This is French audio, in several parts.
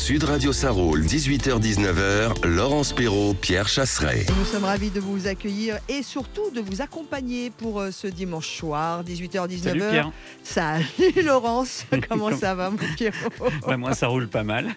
Sud Radio Sarroul, 18h-19h, Laurence Perrault, Pierre Chasseret. Nous sommes ravis de vous accueillir et surtout de vous accompagner pour ce dimanche soir, 18h-19h. Salut Pierre. Salut Laurence, comment ça va mon Pierrot? Moi ça roule pas mal.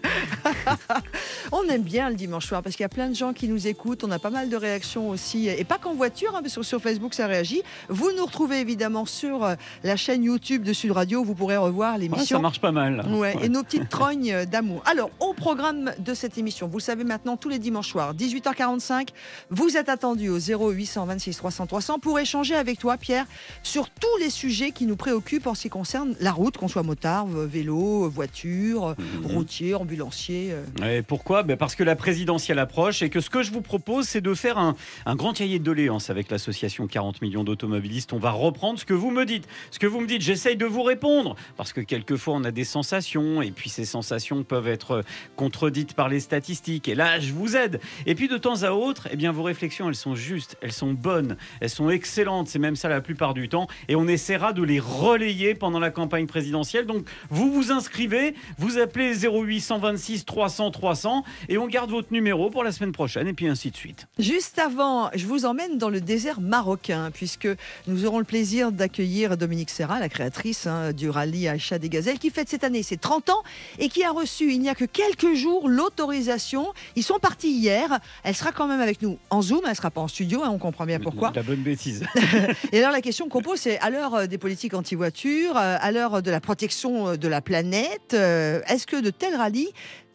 On aime bien le dimanche soir parce qu'il y a plein de gens qui nous écoutent, on a pas mal de réactions aussi, et pas qu'en voiture, parce que sur Facebook ça réagit. Vous nous retrouvez évidemment sur la chaîne YouTube de Sud Radio, vous pourrez revoir l'émission. Ouais, ça marche pas mal. Ouais, et nos petites trognes d'amour. Alors, au programme de cette émission, vous le savez maintenant, tous les dimanches soirs, 18h45, vous êtes attendus au 0826 300 300 pour échanger avec toi, Pierre, sur tous les sujets qui nous préoccupent en ce qui concerne la route, qu'on soit motard, vélo, voiture, routier, ambulancier. Et pourquoi ? Parce que la présidentielle approche et que ce que je vous propose, c'est de faire un grand cahier de doléances avec l'association 40 millions d'automobilistes. On va reprendre ce que vous me dites. Ce que vous me dites, j'essaye de vous répondre. Parce que quelquefois, on a des sensations et puis ces sensations peuvent être contredites par les statistiques. Et là, je vous aide. Et puis de temps à autre, vos réflexions, elles sont justes, elles sont bonnes, elles sont excellentes. C'est même ça la plupart du temps. Et on essaiera de les relayer pendant la campagne présidentielle. Donc, vous vous inscrivez, vous appelez 0826 300 300 et on garde votre numéro pour la semaine prochaine et puis ainsi de suite. Juste avant, je vous emmène dans le désert marocain puisque nous aurons le plaisir d'accueillir Dominique Serra, la créatrice du rallye Aïcha des Gazelles, qui fête cette année ses 30 ans et qui a reçu il n'y a que quelques jours l'autorisation. Ils sont partis hier. Elle sera quand même avec nous en Zoom, elle ne sera pas en studio, on comprend bien pourquoi. La bonne bêtise. Et alors la question qu'on pose, c'est à l'heure des politiques anti-voitures, à l'heure de la protection de la planète, est-ce que de tels rallyes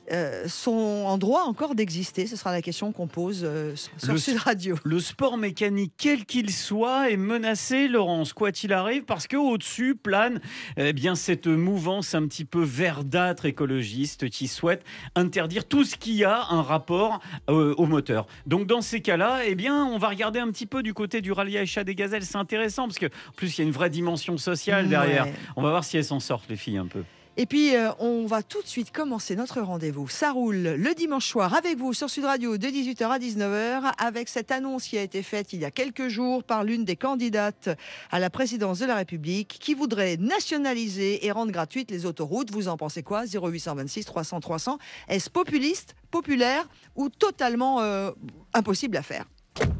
sont en droit encore d'exister? Ce sera la question qu'on pose sur Sud Radio. Le sport mécanique, quel qu'il soit, est menacé, Laurence, quoi qu'il arrive, parce qu'au-dessus plane cette mouvance un petit peu verdâtre écologiste qui souhaite interdire tout ce qui a un rapport au moteur. Donc dans ces cas-là, on va regarder un petit peu du côté du rallye Aïcha des Gazelles. C'est intéressant parce que en plus, il y a une vraie dimension sociale derrière. Ouais. On va voir si elles s'en sortent, les filles, un peu. Et puis, on va tout de suite commencer notre rendez-vous. Ça roule le dimanche soir avec vous sur Sud Radio de 18h à 19h avec cette annonce qui a été faite il y a quelques jours par l'une des candidates à la présidence de la République qui voudrait nationaliser et rendre gratuites les autoroutes. Vous en pensez quoi ? 0826 300 300. Est-ce populiste, populaire ou totalement impossible à faire ?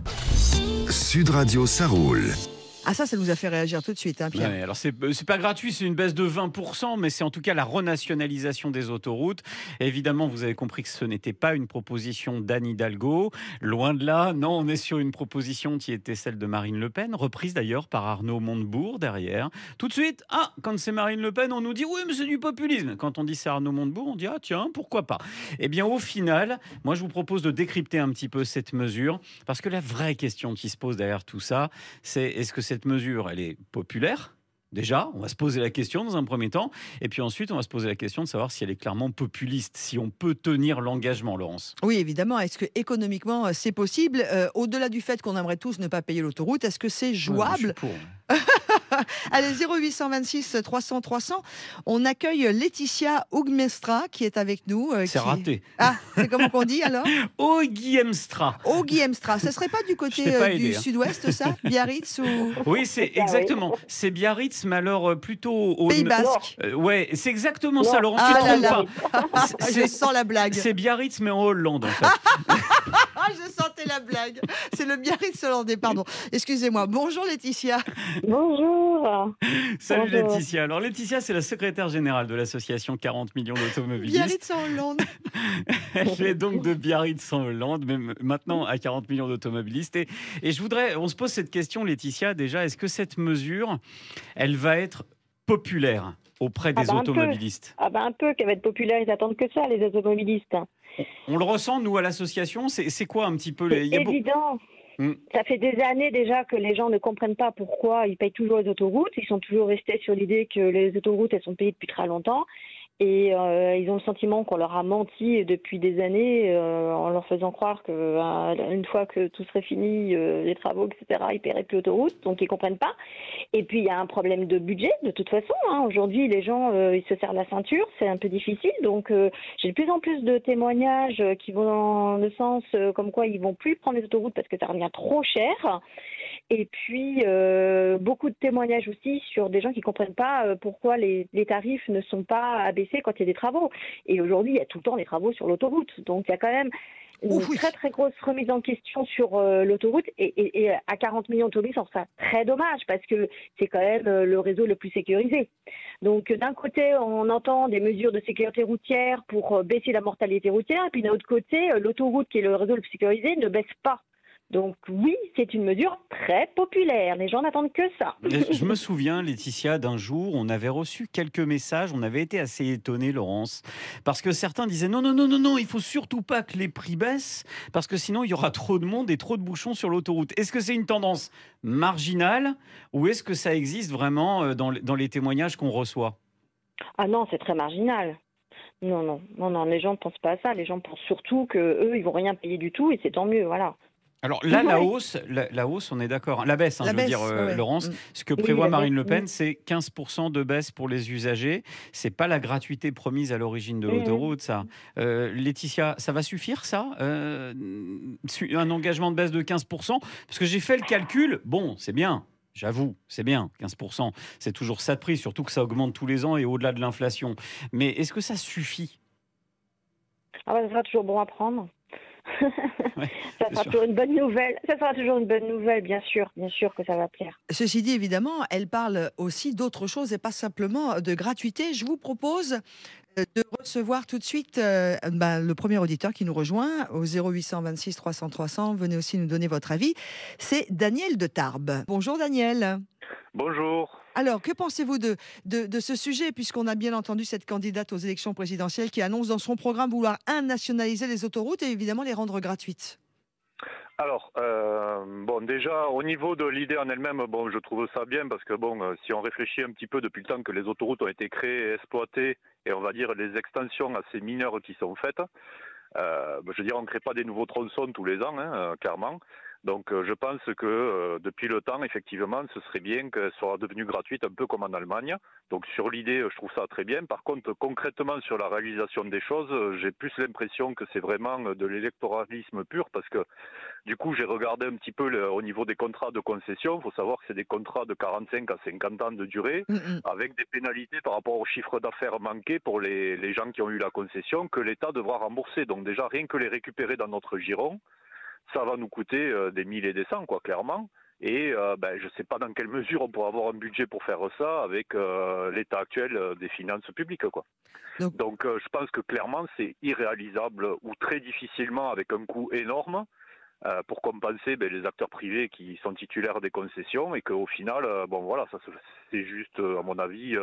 Sud Radio, ça roule. Ah ça nous a fait réagir tout de suite, Pierre. Ouais, alors c'est pas gratuit, c'est une baisse de 20%, mais c'est en tout cas la renationalisation des autoroutes. Et évidemment, vous avez compris que ce n'était pas une proposition d'Anne Hidalgo. Loin de là, non, on est sur une proposition qui était celle de Marine Le Pen, reprise d'ailleurs par Arnaud Montebourg derrière. Tout de suite, quand c'est Marine Le Pen, on nous dit oui, mais c'est du populisme. Quand on dit c'est Arnaud Montebourg, on dit tiens, pourquoi pas. Au final, moi je vous propose de décrypter un petit peu cette mesure, parce que la vraie question qui se pose derrière tout ça, c'est est-ce que cette mesure, elle est populaire ? Déjà, on va se poser la question dans un premier temps. Et puis ensuite, on va se poser la question de savoir si elle est clairement populiste, si on peut tenir l'engagement, Laurence. Oui, évidemment. Est-ce que économiquement, c'est possible ? Au-delà du fait qu'on aimerait tous ne pas payer l'autoroute, est-ce que c'est jouable ? Allez, 0826 300 300. On accueille Laetitia Oguiemstra qui est avec nous. C'est raté. Ah, c'est comment qu'on dit alors ? Oguiemstra. Oguiemstra. Ça serait pas du côté du sud-ouest, ça ? Biarritz ou... Oui, c'est exactement. C'est Biarritz, mais alors plutôt au Pays Basque. Ouais, c'est exactement ça, Laurence. Tu te trompes pas. Je sens la blague. C'est Biarritz, mais en Hollande, en fait. Je sentais la blague. C'est le Biarritz hollandais, pardon. Excusez-moi. Bonjour Laetitia. Bonjour. Salut Bonjour. Laetitia. Alors Laetitia, c'est la secrétaire générale de l'association 40 millions d'automobilistes. Biarritz en Hollande. Elle est donc de Biarritz en Hollande, mais maintenant à 40 millions d'automobilistes. Et on se pose cette question, Laetitia, déjà, est-ce que cette mesure, elle va être populaire auprès des automobilistes ? Un peu, qu'elle va être populaire, ils attendent que ça, les automobilistes. On le ressent, nous, à l'association. C'est quoi un petit peu C'est évident. Ça fait des années déjà que les gens ne comprennent pas pourquoi ils payent toujours les autoroutes. Ils sont toujours restés sur l'idée que les autoroutes, elles sont payées depuis très longtemps. Et ils ont le sentiment qu'on leur a menti depuis des années en leur faisant croire qu'une fois que tout serait fini, les travaux, etc., ils ne paieraient plus l'autoroute. Donc, ils ne comprennent pas. Et puis, il y a un problème de budget, de toute façon. Aujourd'hui, les gens, ils se serrent la ceinture. C'est un peu difficile. Donc, j'ai de plus en plus de témoignages qui vont dans le sens comme quoi ils ne vont plus prendre les autoroutes parce que ça revient trop cher. Et puis, beaucoup de témoignages aussi sur des gens qui ne comprennent pas pourquoi les tarifs ne sont pas abaissés quand il y a des travaux. Et aujourd'hui, il y a tout le temps des travaux sur l'autoroute. Donc, il y a quand même une très, très grosse remise en question sur l'autoroute. Et à 40 millions d'automobiles, je trouve ça très dommage parce que c'est quand même le réseau le plus sécurisé. Donc, d'un côté, on entend des mesures de sécurité routière pour baisser la mortalité routière. Et puis, d'un autre côté, l'autoroute, qui est le réseau le plus sécurisé, ne baisse pas. Donc oui, c'est une mesure très populaire. Les gens n'attendent que ça. Je me souviens, Laetitia, d'un jour, on avait reçu quelques messages, on avait été assez étonnés, Laurence, parce que certains disaient non, non, non, non, non, il faut surtout pas que les prix baissent, parce que sinon il y aura trop de monde et trop de bouchons sur l'autoroute. Est-ce que c'est une tendance marginale ou est-ce que ça existe vraiment dans les témoignages qu'on reçoit ? Ah non, c'est très marginal. Non, non, non, non, les gens ne pensent pas à ça. Les gens pensent surtout qu'eux, ils vont rien payer du tout et c'est tant mieux, voilà. Alors là, la hausse, on est d'accord. La baisse, je veux dire, Laurence. Ce que prévoit Marine Le Pen, c'est 15% de baisse pour les usagers. C'est pas la gratuité promise à l'origine de l'autoroute, ça. Laetitia, ça va suffire, ça un engagement de baisse de 15%. Parce que j'ai fait le calcul. Bon, c'est bien. J'avoue, c'est bien, 15%. C'est toujours ça de prix, surtout que ça augmente tous les ans et au-delà de l'inflation. Mais est-ce que ça suffit ? Ah bah, ça sera toujours bon à prendre. Ouais, ça sera toujours une bonne nouvelle. Ça sera toujours une bonne nouvelle, bien sûr que ça va plaire. Ceci dit, évidemment, elle parle aussi d'autre chose et pas simplement de gratuité. Je vous propose de recevoir tout de suite le premier auditeur qui nous rejoint au 0826 300 300. Venez aussi nous donner votre avis. C'est Daniel de Tarbes. Bonjour Daniel. Bonjour. Alors, que pensez-vous de ce sujet, puisqu'on a bien entendu cette candidate aux élections présidentielles qui annonce dans son programme vouloir nationaliser les autoroutes et évidemment les rendre gratuites? Alors, déjà, au niveau de l'idée en elle-même, je trouve ça bien parce que, si on réfléchit un petit peu depuis le temps que les autoroutes ont été créées et exploitées, et on va dire les extensions assez mineures qui sont faites, je veux dire, on ne crée pas des nouveaux tronçons tous les ans, clairement. Donc, je pense que depuis le temps, effectivement, ce serait bien qu'elle soit devenue gratuite, un peu comme en Allemagne. Donc, sur l'idée, je trouve ça très bien. Par contre, concrètement, sur la réalisation des choses, j'ai plus l'impression que c'est vraiment de l'électoralisme pur parce que, du coup, j'ai regardé un petit peu au niveau des contrats de concession. Il faut savoir que c'est des contrats de 45 à 50 ans de durée, avec des pénalités par rapport au chiffre d'affaires manqué pour les gens qui ont eu la concession, que l'État devra rembourser. Donc déjà, rien que les récupérer dans notre giron, ça va nous coûter des 1000 et des cents, clairement. Et je ne sais pas dans quelle mesure on pourra avoir un budget pour faire ça avec l'état actuel des finances publiques, quoi. Donc je pense que clairement, c'est irréalisable ou très difficilement avec un coût énorme pour compenser les acteurs privés qui sont titulaires des concessions et qu'au final, ça c'est juste, à mon avis,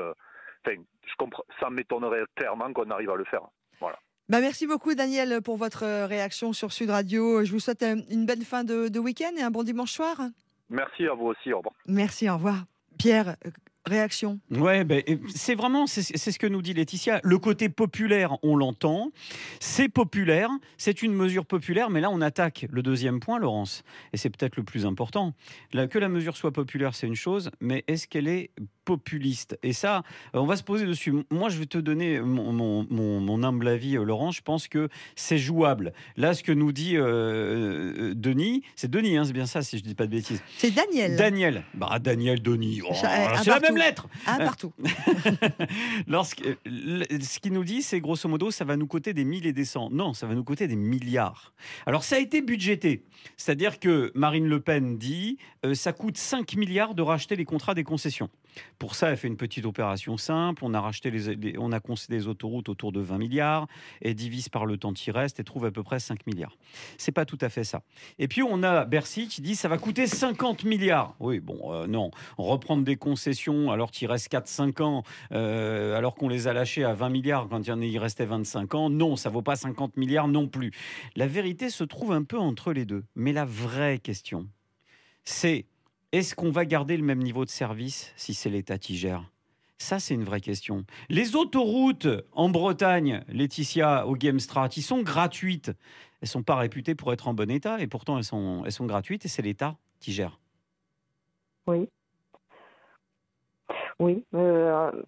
je comprends, ça m'étonnerait clairement qu'on arrive à le faire. Voilà. Merci beaucoup Daniel pour votre réaction sur Sud Radio. Je vous souhaite une bonne fin de week-end et un bon dimanche soir. Merci à vous aussi, au revoir. Merci, au revoir. Pierre, réaction? Ouais, c'est vraiment, c'est ce que nous dit Laetitia. Le côté populaire, on l'entend. C'est populaire, c'est une mesure populaire, mais là, on attaque le deuxième point, Laurence. Et c'est peut-être le plus important. Que la mesure soit populaire, c'est une chose, mais est-ce qu'elle est populiste? Et ça, on va se poser dessus. Moi, je vais te donner mon humble avis, Laurent. Je pense que c'est jouable. Là, ce que nous dit Denis, c'est Denis, c'est bien ça, si je ne dis pas de bêtises. C'est Daniel. Daniel, Denis. C'est la même lettre. Partout. Ce qu'il nous dit, c'est grosso modo, ça va nous coûter des 1000 et des cents. Non, ça va nous coûter des milliards. Alors, ça a été budgété. C'est-à-dire que Marine Le Pen dit ça coûte 5 milliards de racheter les contrats des concessions. Pour ça, elle fait une petite opération simple. On a racheté on a concédé les autoroutes autour de 20 milliards et divise par le temps qui reste et trouve à peu près 5 milliards. C'est pas tout à fait ça. Et puis, on a Bercy qui dit ça va coûter 50 milliards. Oui, non. Reprendre des concessions alors qu'il reste 4-5 ans, alors qu'on les a lâchés à 20 milliards quand il restait 25 ans, non, ça vaut pas 50 milliards non plus. La vérité se trouve un peu entre les deux. Mais la vraie question, c'est: est-ce qu'on va garder le même niveau de service si c'est l'État qui gère? Ça, c'est une vraie question. Les autoroutes en Bretagne, Laetitia, au Gamestrat, qui sont gratuites, elles ne sont pas réputées pour être en bon état et pourtant elles sont gratuites et c'est l'État qui gère. Oui. Oui.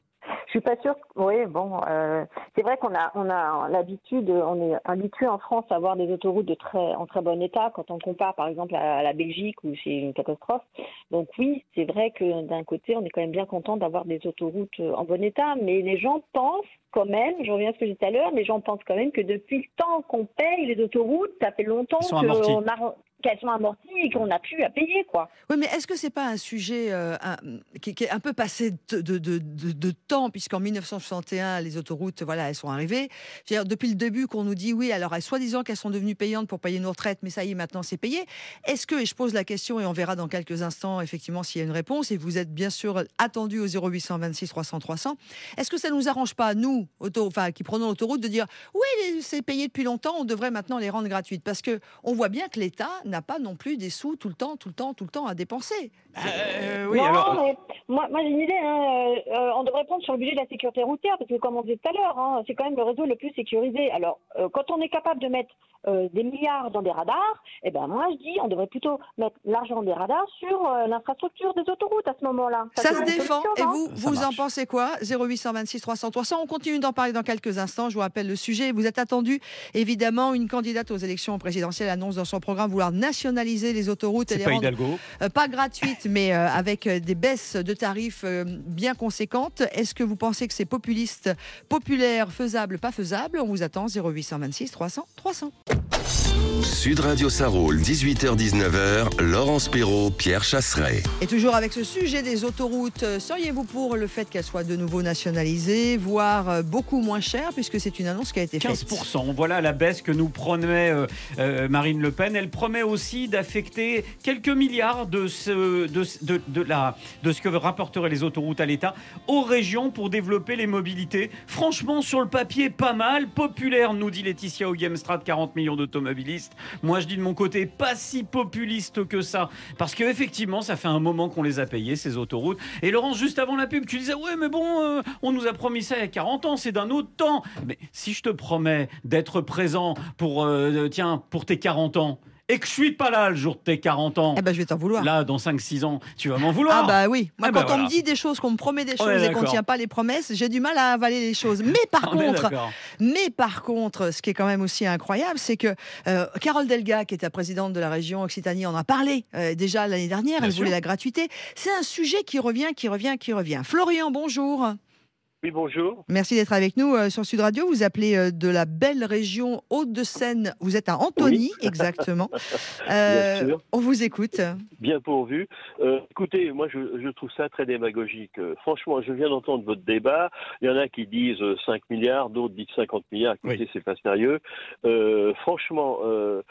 Je suis pas sûre. Oui, bon, c'est vrai qu'on a l'habitude, on est habitué en France à avoir des autoroutes en très bon état quand on compare par exemple à la Belgique où c'est une catastrophe. Donc oui, c'est vrai que d'un côté, on est quand même bien content d'avoir des autoroutes en bon état, mais les gens pensent quand même, je reviens à ce que j'ai dit tout à l'heure, les gens pensent quand même que depuis le temps qu'on paye les autoroutes, ça fait longtemps qu'elles sont amorties et qu'on n'a plus à payer, quoi. Oui, mais est-ce que c'est pas un sujet qui est un peu passé de temps, puisqu'en 1961, les autoroutes, voilà, elles sont arrivées. Je veux dire, depuis le début qu'on nous dit, oui, alors soi-disant qu'elles sont devenues payantes pour payer nos retraites, mais ça y est, maintenant c'est payé. Est-ce que, et je pose la question et on verra dans quelques instants, effectivement, s'il y a une réponse, et vous êtes bien sûr attendu au 0826 300 300, est-ce que ça nous arrange pas, nous, qui prenons l'autoroute, de dire, oui, c'est payé depuis longtemps, on devrait maintenant les rendre gratuites? Parce que on voit bien que l'État n'a pas non plus des sous tout le temps à dépenser. Oui, non, alors. mais moi j'ai une idée. On devrait prendre sur le budget de la sécurité routière, parce que comme on disait tout à l'heure, c'est quand même le réseau le plus sécurisé. Alors, quand on est capable de mettre des milliards dans des radars, eh ben moi je dis, on devrait plutôt mettre l'argent des radars sur l'infrastructure des autoroutes à ce moment-là. Ça se défend. Et Ça vous en marche. pensez quoi? 0826 300 300. On continue d'en parler dans quelques instants. Je vous rappelle le sujet. Vous êtes attendu. Évidemment, une candidate aux élections présidentielles annonce dans son programme vouloir nationaliser les autoroutes et C'est les pas rendre Hidalgo. pas gratuites, mais avec des baisses de tarifs bien conséquentes. Est-ce que vous pensez que c'est populiste, populaire, faisable, pas faisable? On vous attend. 0826 300 300. Sud Radio Sarroul, 18h-19h, Laurence Perrault, Pierre Chasseret. Et toujours avec ce sujet des autoroutes, seriez-vous pour le fait qu'elles soient de nouveau nationalisées, voire beaucoup moins chères, puisque c'est une annonce qui a été faite? 15%, voilà la baisse que nous promet Marine Le Pen. Elle promet aussi d'affecter quelques milliards de ce que rapporteraient les autoroutes à l'État aux régions pour développer les mobilités. Franchement, sur le papier, pas mal. Populaire, nous dit Laetitia Auguemstrad, 40 millions d'automobilistes. Moi, je dis de mon côté, pas si populiste que ça. Parce qu'effectivement, ça fait un moment qu'on les a payés, ces autoroutes. Et Laurence, juste avant la pub, tu disais, ouais, mais bon, on nous a promis ça il y a 40 ans, c'est d'un autre temps. Mais si je te promets d'être présent pour tes 40 ans, et que je suis pas là le jour de tes 40 ans, Eh ben, je vais t'en vouloir. là, dans 5-6 ans, tu vas m'en vouloir. Ah bah oui, moi Ah bah quand on voilà. me dit des choses, qu'on me promet des choses Ouais, et qu'on ne d'accord. tient pas les promesses, j'ai du mal à avaler les choses. Mais par On est contre, d'accord. ce qui est quand même aussi incroyable, c'est que Carole Delga, qui est la présidente de la région Occitanie, en a parlé déjà l'année dernière, Bien elle sûr. voulait la gratuité. C'est un sujet qui revient. Florian, bonjour. Oui, bonjour. Merci d'être avec nous sur Sud Radio. Vous appelez de la belle région Hauts-de-Seine. Vous êtes à Antony, exactement. Bien sûr. On vous écoute. Bien pourvu. Écoutez, moi, je trouve ça très démagogique. Franchement, je viens d'entendre votre débat. Il y en a qui disent 5 milliards, d'autres disent 50 milliards. Écoutez, c'est pas sérieux. Franchement,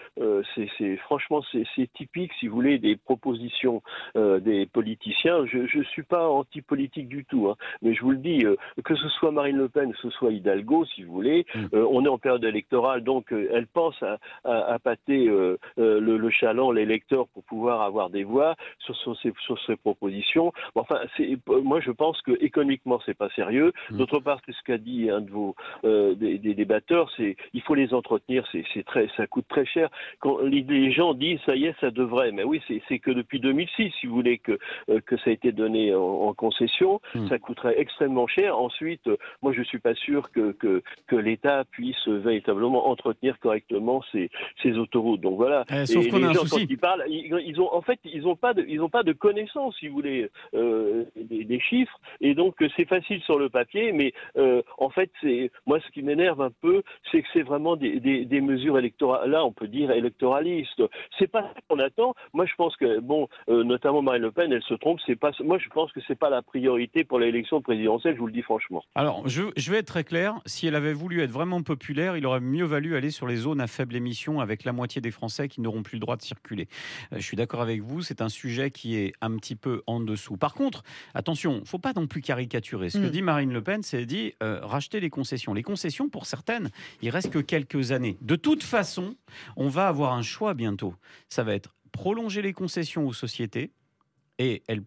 c'est typique, si vous voulez, des propositions des politiciens. Je suis pas anti-politique du tout, hein, mais je vous le dis, que ce soit Marine Le Pen, que ce soit Hidalgo, si vous voulez, on est en période électorale, donc elle pense à pâter le chaland, l'électeur, pour pouvoir avoir des voix sur ces propositions. Bon, enfin, moi je pense que économiquement c'est pas sérieux. D'autre part, c'est ce qu'a dit un de vos des débatteurs, c'est il faut les entretenir, ça coûte très cher. Quand les gens disent ça y est, ça devrait, mais oui, c'est que depuis 2006, si vous voulez, que ça a été donné en concession, ça coûterait extrêmement cher. Ensuite, moi je suis pas sûr que l'État puisse véritablement entretenir correctement ces autoroutes. Donc voilà. Sauf Et qu'on a les un gens, souci. quand ils parlent, ils ont pas de connaissances, si vous voulez, des chiffres. Et donc c'est facile sur le papier, mais en fait, moi ce qui m'énerve un peu, c'est que c'est vraiment des mesures électorales. Là, on peut dire électoralistes. C'est pas ça qu'on attend. Moi, je pense que notamment Marine Le Pen, elle se trompe. Moi, je pense que c'est pas la priorité pour l'élection présidentielle. Je vous le dis franchement. Alors, je vais être très clair. Si elle avait voulu être vraiment populaire, il aurait mieux valu aller sur les zones à faible émission avec la moitié des Français qui n'auront plus le droit de circuler. Je suis d'accord avec vous, c'est un sujet qui est un petit peu en dessous. Par contre, attention, il ne faut pas non plus caricaturer. Ce que dit Marine Le Pen, c'est dit racheter les concessions. Les concessions, pour certaines, il reste que quelques années. De toute façon, on va avoir un choix bientôt. Ça va être prolonger les concessions aux sociétés et elle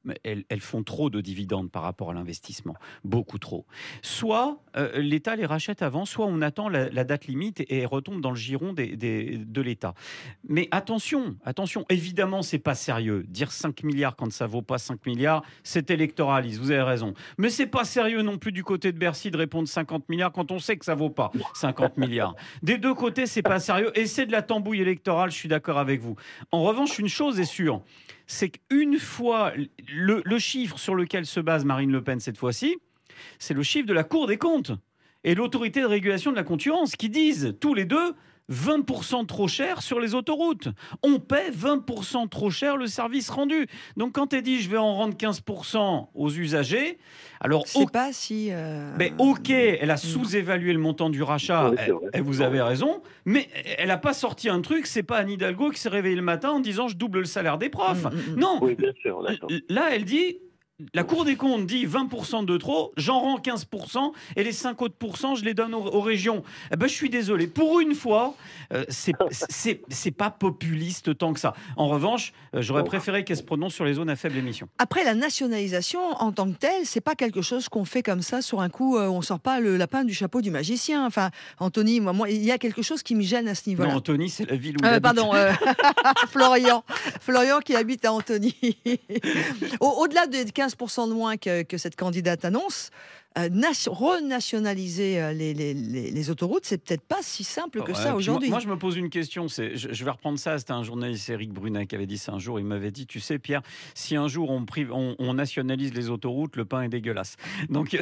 elles font trop de dividendes par rapport à l'investissement, beaucoup trop. Soit l'État les rachète avant, soit on attend la date limite et retombe dans le giron de l'État. Mais attention, évidemment, c'est pas sérieux. Dire 5 milliards quand ça vaut pas 5 milliards, c'est électoraliste, vous avez raison. Mais c'est pas sérieux non plus du côté de Bercy de répondre 50 milliards quand on sait que ça vaut pas 50 milliards. Des deux côtés, c'est pas sérieux et c'est de la tambouille électorale, je suis d'accord avec vous. En revanche, une chose est sûre, c'est qu'une fois, le chiffre sur lequel se base Marine Le Pen cette fois-ci, c'est le chiffre de la Cour des comptes et l'autorité de régulation de la concurrence qui disent tous les deux 20% trop cher sur les autoroutes. On paie 20% trop cher le service rendu. Donc quand elle dit je vais en rendre 15% aux usagers, alors c'est pas si... Mais ok, elle a sous-évalué le montant du rachat, et vous avez raison, mais elle n'a pas sorti un truc, c'est pas Anne Hidalgo qui s'est réveillée le matin en disant je double le salaire des profs. Non, oui, bien sûr, là elle dit... La Cour des comptes dit 20% de trop, j'en rends 15% et les 5 autres pourcents, je les donne aux régions. Eh ben, je suis désolé. Pour une fois, c'est pas populiste tant que ça. En revanche, j'aurais préféré qu'elle se prononce sur les zones à faible émission. Après, la nationalisation en tant que telle, c'est pas quelque chose qu'on fait comme ça sur un coup. On sort pas le lapin du chapeau du magicien. Enfin, Anthony, moi, il y a quelque chose qui me gêne à ce niveau-là. Non, Anthony, c'est la ville où il habite. Pardon, Florian qui habite à Antony. Au-delà des 15% de moins que cette candidate annonce, renationaliser les autoroutes, c'est peut-être pas si simple que ça aujourd'hui. Moi, je me pose une question. Je vais reprendre ça. C'était un journaliste, Éric Brunet, qui avait dit ça un jour. Il m'avait dit, tu sais, Pierre, si un jour on nationalise les autoroutes, le pain est dégueulasse. Donc,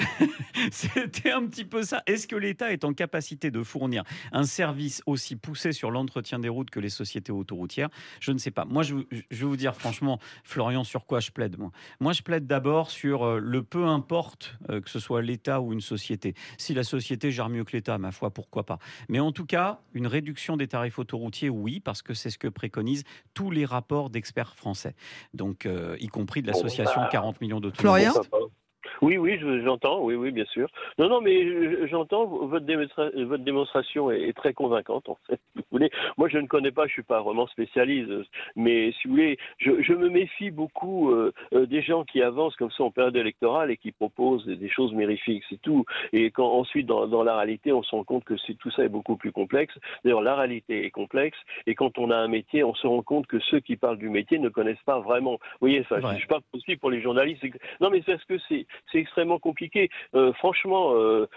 c'était un petit peu ça. Est-ce que l'État est en capacité de fournir un service aussi poussé sur l'entretien des routes que les sociétés autoroutières? Je ne sais pas. Moi, je vais vous dire franchement, Florian, sur quoi je plaide, moi, je plaide d'abord sur le peu importe que ce soit l'État ou une société. Si la société gère mieux que l'État, ma foi, pourquoi pas. Mais en tout cas, une réduction des tarifs autoroutiers, oui, parce que c'est ce que préconisent tous les rapports d'experts français. Donc, y compris de l'association 40 millions d'automobilistes. Florian ? Oui, j'entends, oui, bien sûr. Non, mais j'entends, votre démonstration est très convaincante, en fait, si vous voulez. Moi, je ne connais pas, je suis pas vraiment spécialiste, mais si vous voulez, je me méfie beaucoup des gens qui avancent comme ça en période électorale et qui proposent des choses mirifiques, c'est tout. Et quand ensuite, dans la réalité, on se rend compte que tout ça est beaucoup plus complexe. D'ailleurs, la réalité est complexe, et quand on a un métier, on se rend compte que ceux qui parlent du métier ne connaissent pas vraiment. Vous voyez, je parle aussi pour les journalistes. Non, mais c'est parce que c'est extrêmement compliqué. Franchement,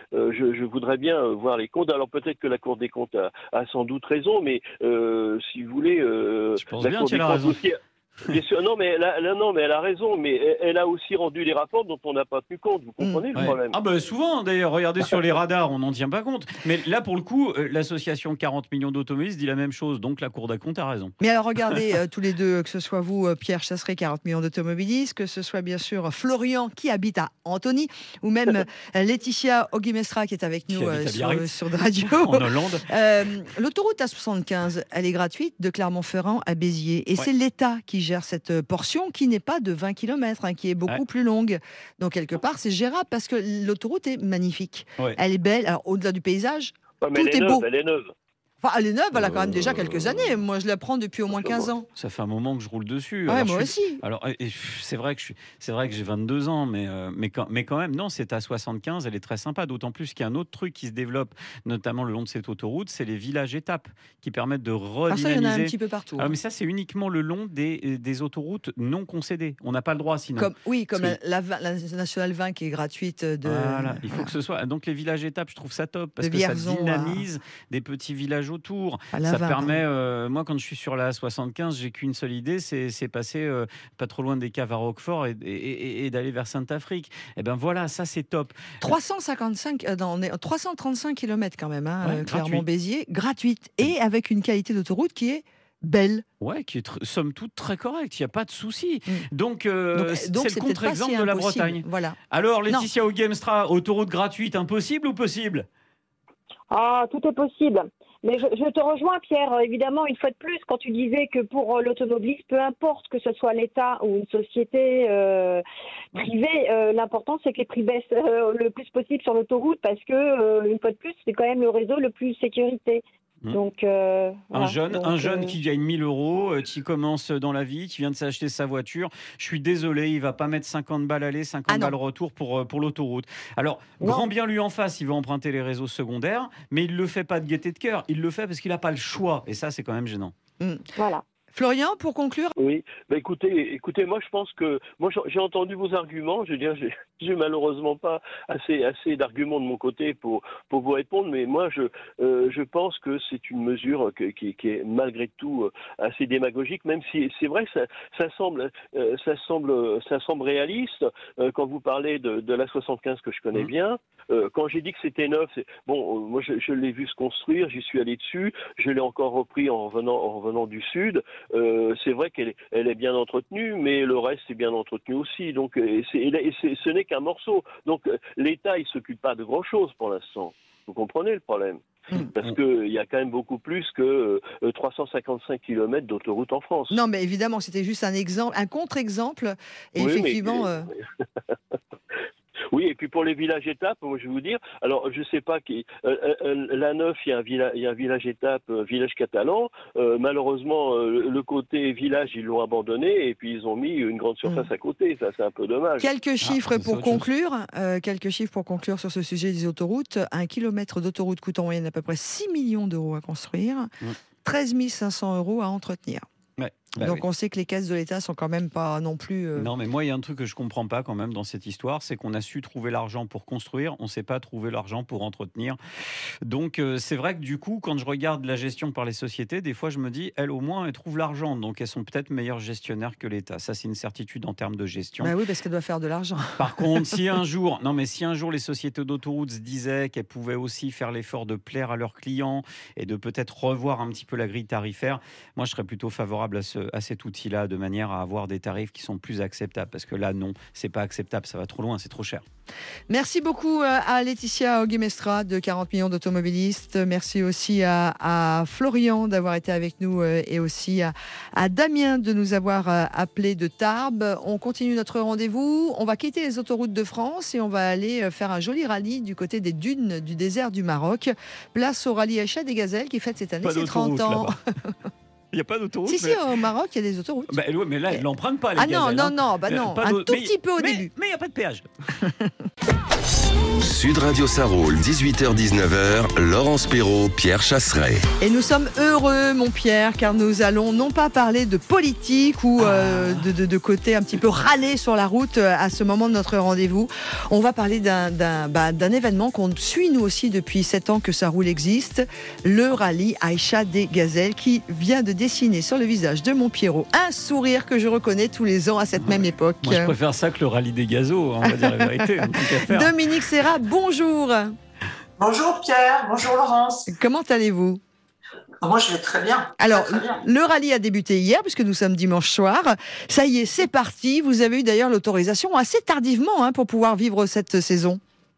je voudrais bien voir les comptes. Alors peut-être que la Cour des comptes a sans doute raison, mais si vous voulez, je pense bien qu'elle a raison. Aussi, bien sûr, non, mais elle a raison, mais elle a aussi rendu des rapports dont on n'a pas tenu compte. Vous comprenez le problème? Ah ben souvent, d'ailleurs, regardez sur les radars, on n'en tient pas compte. Mais là, pour le coup, l'association 40 millions d'automobilistes dit la même chose, donc la Cour des comptes a raison. Mais alors, regardez, tous les deux, que ce soit vous, Pierre Chasseret, 40 millions d'automobilistes, que ce soit bien sûr Florian, qui habite à Antony, ou même Laetitia Augimestra, qui est avec nous sur Radio. En Hollande. L'autoroute A75, elle est gratuite de Clermont-Ferrand à Béziers. Et c'est l'État qui gère cette portion qui n'est pas de 20 km, qui est beaucoup plus longue. Donc, quelque part, c'est gérable parce que l'autoroute est magnifique. Elle est belle. Alors, au-delà du paysage, tout est beau. Elle est neuve. Enfin, elle est neuve, elle a quand même déjà quelques années. Moi, je la prends depuis au moins 15 ans. Ça fait un moment que je roule dessus. Ouais, moi aussi. Alors, c'est vrai que j'ai 22 ans, mais quand même, non, c'est à 75, elle est très sympa. D'autant plus qu'il y a un autre truc qui se développe, notamment le long de cette autoroute, c'est les villages étapes qui permettent de redynamiser. Ça, il y en a un petit peu partout. Mais ça, c'est uniquement le long des autoroutes non concédées. On n'a pas le droit sinon. Comme la Nationale 20 qui est gratuite. Voilà, il faut que ce soit. Donc, les villages étapes, je trouve ça top parce que ça dynamise des petits villages autour. Ça permet, moi quand je suis sur la 75, j'ai qu'une seule idée, c'est passer pas trop loin des caves à Roquefort et d'aller vers Sainte-Afrique. Et ben voilà, ça c'est top. 335 km quand même, Clermont-Béziers, gratuite et avec une qualité d'autoroute qui est belle. Ouais, qui est somme toute très correcte, il n'y a pas de souci. Donc c'est le contre-exemple de la Bretagne. Voilà. Alors Laetitia Augimestra, autoroute gratuite, impossible ou possible? Ah, tout est possible. Mais je te rejoins, Pierre, évidemment, une fois de plus, quand tu disais que pour l'automobiliste, peu importe que ce soit l'État ou une société privée, l'important c'est que les prix baissent le plus possible sur l'autoroute parce que, une fois de plus, c'est quand même le réseau le plus sécurité. Donc, Un voilà. jeune qui gagne 1 000 euros, qui commence dans la vie, qui vient de s'acheter sa voiture. Je suis désolé, il va pas mettre 50 balles aller, 50 balles retour pour l'autoroute. Alors, grand bien lui en face, il veut emprunter les réseaux secondaires, mais il le fait pas de gaieté de cœur. Il le fait parce qu'il n'a pas le choix. Et ça, c'est quand même gênant. Voilà. Florian, pour conclure. Oui, écoutez, moi je pense que j'ai entendu vos arguments. Je veux dire, j'ai malheureusement pas assez d'arguments de mon côté pour vous répondre, mais moi je pense que c'est une mesure qui est malgré tout assez démagogique, même si c'est vrai que ça semble réaliste quand vous parlez de la 75 que je connais bien. Quand j'ai dit que c'était neuf, moi je l'ai vu se construire, j'y suis allé dessus, je l'ai encore repris en revenant du sud. C'est vrai qu'elle est bien entretenue, mais le reste est bien entretenu aussi. Donc, ce n'est qu'un morceau. Donc, l'État, il s'occupe pas de grand-chose pour l'instant. Vous comprenez le problème ? Parce qu'il y a quand même beaucoup plus que 355 km d'autoroute en France. Non, mais évidemment, c'était juste un exemple, un contre-exemple. Et oui, effectivement... Oui, et puis pour les villages-étapes, moi je vais vous dire, alors je sais pas la Neuf, il y a un village-étape, village catalan. Malheureusement, le côté village, ils l'ont abandonné et puis ils ont mis une grande surface à côté. Ça, c'est un peu dommage. Quelques chiffres pour conclure. Sur ce sujet des autoroutes. 1 kilomètre d'autoroute coûte en moyenne à peu près 6 millions d'euros à construire, 13 500 euros à entretenir. Donc on sait que les caisses de l'État sont quand même pas non plus... Non, mais moi, il y a un truc que je comprends pas quand même dans cette histoire, c'est qu'on a su trouver l'argent pour construire, on ne sait pas trouver l'argent pour entretenir. Donc c'est vrai que du coup, quand je regarde la gestion par les sociétés, des fois je me dis, elles au moins, elles trouvent l'argent, donc elles sont peut-être meilleures gestionnaires que l'État. Ça, c'est une certitude en termes de gestion. Oui, parce qu'elles doivent faire de l'argent. Par contre, si un jour les sociétés d'autoroutes se disaient qu'elles pouvaient aussi faire l'effort de plaire à leurs clients et de peut-être revoir un petit peu la grille tarifaire, moi je serais plutôt favorable à cet outil-là, de manière à avoir des tarifs qui sont plus acceptables. Parce que là, non, c'est pas acceptable, ça va trop loin, c'est trop cher. Merci beaucoup à Laetitia Auguimestra de 40 millions d'automobilistes. Merci aussi à Florian d'avoir été avec nous et aussi à Damien de nous avoir appelé de Tarbes. On continue notre rendez-vous. On va quitter les autoroutes de France et on va aller faire un joli rallye du côté des dunes du désert du Maroc. Place au rallye Aïcha des Gazelles qui fête cette année ses 30 ans. Il n'y a pas d'autoroute. Si, au Maroc, il y a des autoroutes. Mais là, ils ne l'empruntent pas, les gazelles. Non, un tout petit peu au début. Mais il n'y a pas de péage. Sud Radio Saroul, 18h-19h, Laurence Perrault, Pierre Chasseret. Et nous sommes heureux, mon Pierre, car nous allons non pas parler de politique ou de côté un petit peu râler sur la route à ce moment de notre rendez-vous. On va parler d'un événement qu'on suit nous aussi depuis 7 ans que Saroul existe, le rallye Aïcha des Gazelles, qui vient de dessiner sur le visage de mon Pierrot un sourire que je reconnais tous les ans à cette même époque. Moi, je préfère ça que le rallye des gazos, on va dire la vérité. Dominique Serra, bonjour. Bonjour Pierre, bonjour Laurence. Comment allez-vous ? Moi, je vais très bien. Alors, très bien. Le rallye a débuté hier, puisque nous sommes dimanche soir. Ça y est, c'est parti. Vous avez eu d'ailleurs l'autorisation assez tardivement pour pouvoir vivre cette saison.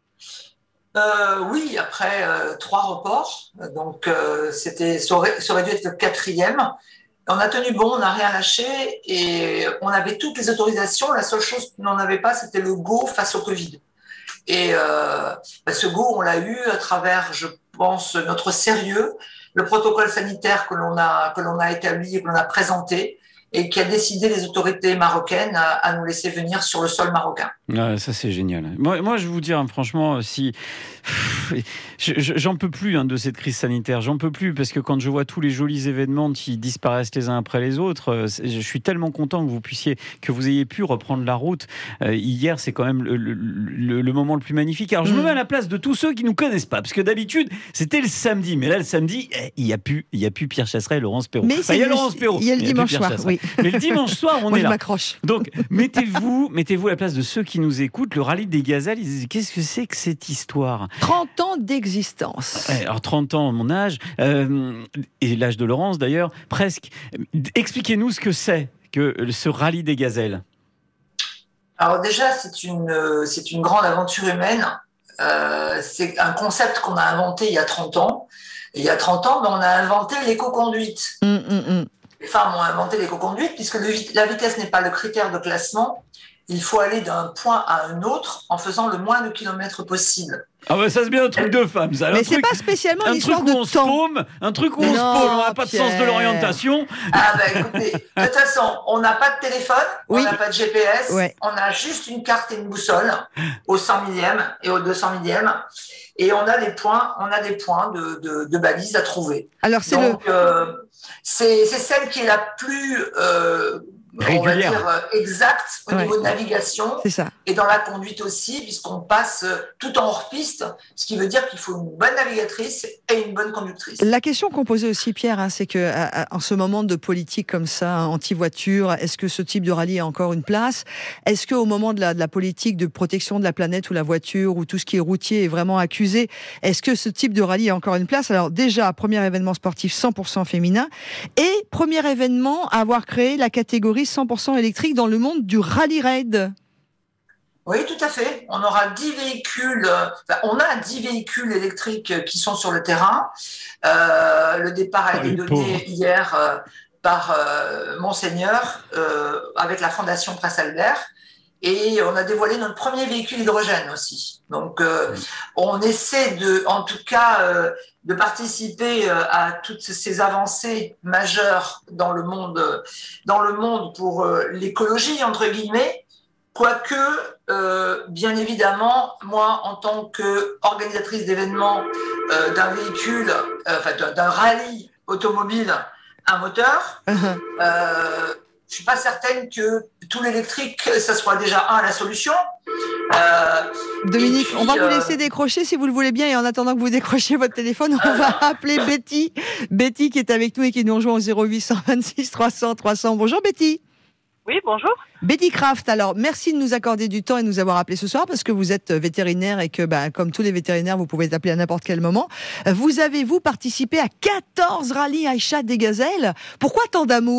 Oui, après 3 reports. Donc, ça aurait dû être le 4e. On a tenu bon, on n'a rien lâché et on avait toutes les autorisations. La seule chose qu'on n'en avait pas, c'était le go face au Covid. Et ce go, on l'a eu à travers, je pense, notre sérieux, le protocole sanitaire que l'on a établi et que l'on a présenté et qui a décidé les autorités marocaines à nous laisser venir sur le sol marocain. Ah, ça, c'est génial. Moi, je vais vous dire, franchement, j'en peux plus de cette crise sanitaire. J'en peux plus parce que quand je vois tous les jolis événements qui disparaissent les uns après les autres, je suis tellement content que vous ayez pu reprendre la route. Hier, c'est quand même le moment le plus magnifique. Alors, je me mets à la place de tous ceux qui nous connaissent pas, parce que d'habitude, c'était le samedi. Mais là, le samedi, il y a plus Pierre Chasseret et Laurence Perrault. Mais il y a Laurence Perrault. Il y a le dimanche soir, oui. Mais le dimanche soir, on est là. Je m'accroche. Donc, mettez-vous à la place de ceux qui nous écoutent. Le rallye des Gazelles, ils disent, qu'est-ce que c'est que cette histoire ? 30 ans d'existence. Alors 30 ans, mon âge, et l'âge de Laurence d'ailleurs, presque. Expliquez-nous ce que c'est que ce rallye des Gazelles. Alors déjà, c'est une grande aventure humaine. C'est un concept qu'on a inventé il y a 30 ans. Et il y a 30 ans, on a inventé l'éco-conduite. Les femmes ont inventé l'éco-conduite puisque la vitesse n'est pas le critère de classement. Il faut aller d'un point à un autre en faisant le moins de kilomètres possible. Ah bah ça c'est bien un truc de femme, ça. Mais c'est pas spécialement une histoire de temps. Un truc où on se paume, on n'a pas de sens de l'orientation. Ah bah écoutez, de toute façon, on n'a pas de téléphone, on n'a pas de GPS, on a juste une carte et une boussole au 100 millième et au 200 millième. Et on a des points de balises à trouver. Alors c'est celle qui est la plus on va dire exacte au niveau de navigation. C'est ça. Et dans la conduite aussi, puisqu'on passe tout en hors-piste, ce qui veut dire qu'il faut une bonne navigatrice et une bonne conductrice. La question qu'on posait aussi, Pierre, c'est que en ce moment de politique comme ça, anti-voiture, est-ce que ce type de rallye a encore une place? Est-ce qu'au moment de la politique de protection de la planète ou la voiture ou tout ce qui est routier est vraiment accusé, est-ce que ce type de rallye a encore une place? Alors déjà, premier événement sportif 100% féminin et premier événement à avoir créé la catégorie 100% électrique dans le monde du rallye raid. Oui, tout à fait. On aura 10 véhicules. On a 10 véhicules électriques qui sont sur le terrain. Le départ a été donné hier par Monseigneur avec la Fondation Prince Albert. Et on a dévoilé notre premier véhicule hydrogène aussi. Donc, on essaie en tout cas, de participer à toutes ces avancées majeures dans le monde pour l'écologie, entre guillemets. Quoique, bien évidemment, moi, en tant qu'organisatrice d'événements d'un véhicule, d'un rallye automobile à moteur, je suis pas certaine que tout l'électrique, ça soit déjà la solution. Dominique, on va vous laisser décrocher si vous le voulez bien, et en attendant que vous décrochiez votre téléphone, on va appeler Betty qui est avec nous et qui nous rejoint au 0826 300 300. Bonjour Betty. Oui, bonjour. Betty Kraft, alors merci de nous accorder du temps et de nous avoir appelé ce soir parce que vous êtes vétérinaire et que, comme tous les vétérinaires, vous pouvez appeler à n'importe quel moment. Vous avez participé à 14 rallyes Aïcha des Gazelles. Pourquoi tant d'amour ?